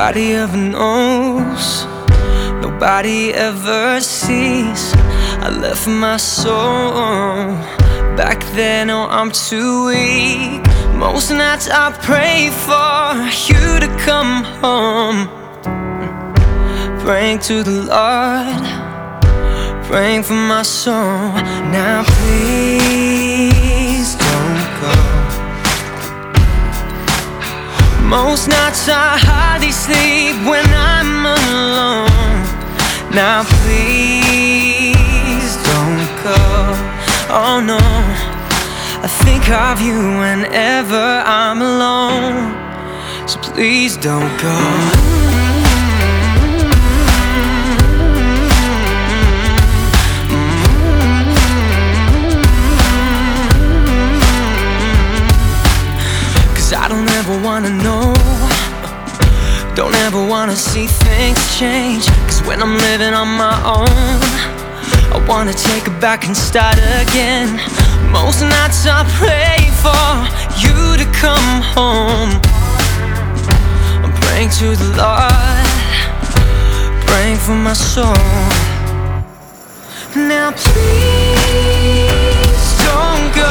Nobody ever knows, nobody ever sees. I left my soul back then, oh I'm too weak. Most nights I pray for you to come home, praying to the Lord, praying for my soul. Now please don't go. Most nights I hardly sleep when I'm alone. Now please don't go. Oh no, I think of you whenever I'm alone. So please don't go. 'Cause I don't ever wanna know, don't ever wanna see things change. 'Cause when I'm living on my own, I wanna take it back and start again. Most nights I pray for you to come home. I'm praying to the Lord, praying for my soul. Now please don't go.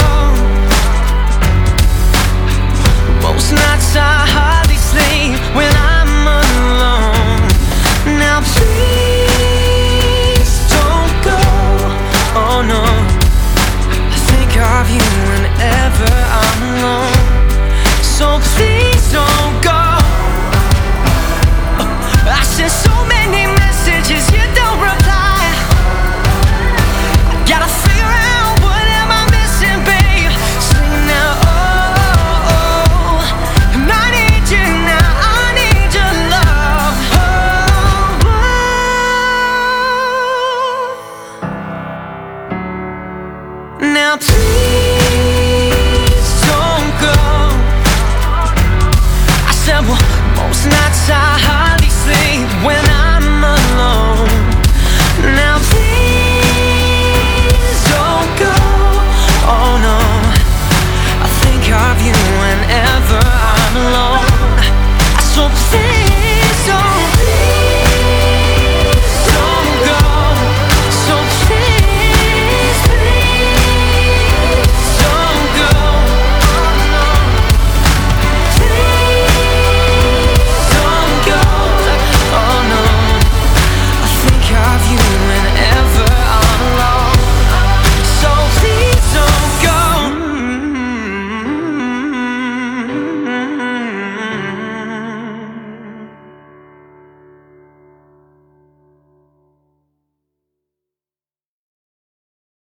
Most nights I hardly sleep when I'm alone. Now please don't go. Oh no, I think of you whenever I'm alone. So please don't go. I sent so many messages, you don't reply. I gotta figure out what am I missing, babe. Sing now, oh, oh. And I need you now, I need your love. Oh, oh. Now please